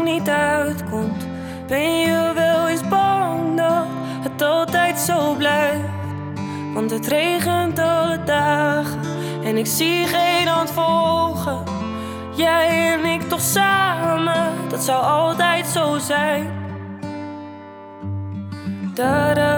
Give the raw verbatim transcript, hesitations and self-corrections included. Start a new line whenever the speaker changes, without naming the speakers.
niet uitkomt, ben je wel eens bang dat het altijd zo blijft? Want het regent alle dagen en ik zie geen hand volgen. Jij en ik toch samen, dat zou altijd zo zijn. Da, da.